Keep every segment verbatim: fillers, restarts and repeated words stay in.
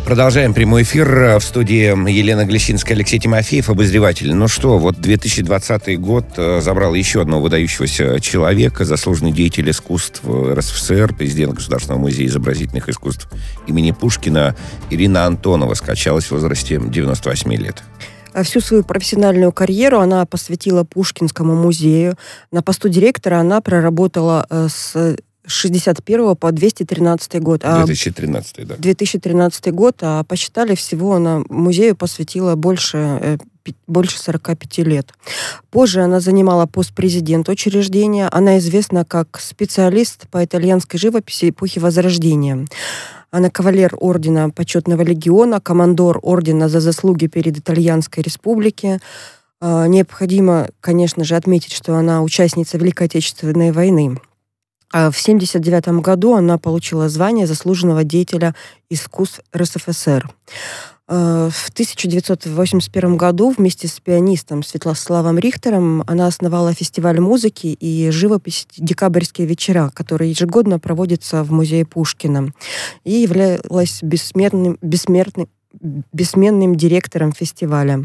Продолжаем прямой эфир. В студии Елена Глещинская, Алексей Тимофеев, обозреватель. Ну что, вот две тысячи двадцатый год забрал еще одного выдающегося человека, заслуженный деятель искусств РСФСР, президент Государственного музея изобразительных искусств имени Пушкина Ирина Антонова скончалась в возрасте девяноста восьми лет. Всю свою профессиональную карьеру она посвятила Пушкинскому музею. На посту директора она проработала с шестьдесят первого по двести тринадцатый год. две тысячи тринадцатый, да. две тысячи тринадцатый год, а посчитали, всего она музею посвятила больше, больше сорока пяти лет. Позже она занимала пост президента учреждения. Она известна как специалист по итальянской живописи эпохи Возрождения. Она кавалер ордена Почетного легиона, командор ордена за заслуги перед Итальянской республикой. Необходимо, конечно же, отметить, что она участница Великой Отечественной войны. В семьдесят девятом году она получила звание заслуженного деятеля искусств РСФСР. В тысяча девятьсот восемьдесят первом году вместе с пианистом Святославом Рихтером она основала фестиваль музыки и живописи «Декабрьские вечера», который ежегодно проводится в музее Пушкина, и являлась бессмертным, бессмертным, бессменным директором фестиваля.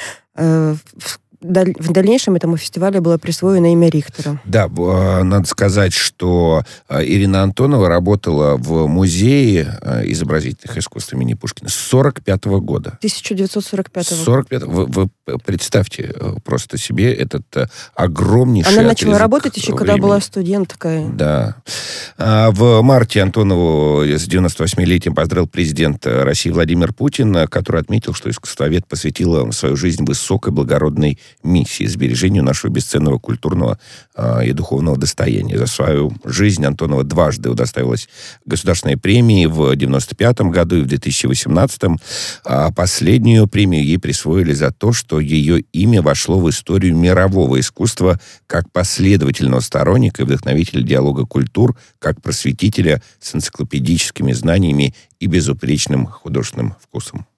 В дальнейшем этому фестивалю было присвоено имя Рихтера. Да, надо сказать, что Ирина Антонова работала в музее изобразительных искусств имени Пушкина с сорок пятого года. тысяча девятьсот сорок пятого. сорок пятого. Вы, вы представьте просто себе этот огромнейший Она начала работать еще, времени. Когда была студенткой. Да. В марте Антонову с девяносто восьмилетием поздравил президент России Владимир Путин, который отметил, что искусствовед посвятила свою жизнь высокой благородной миссии сбережению нашего бесценного культурного э, и духовного достояния. За свою жизнь Антонова дважды удостоилась государственной премии в девяносто пятом году и в две тысячи восемнадцатом. А последнюю премию ей присвоили за то, что ее имя вошло в историю мирового искусства как последовательного сторонника и вдохновителя диалога культур, как просветителя с энциклопедическими знаниями и безупречным художественным вкусом.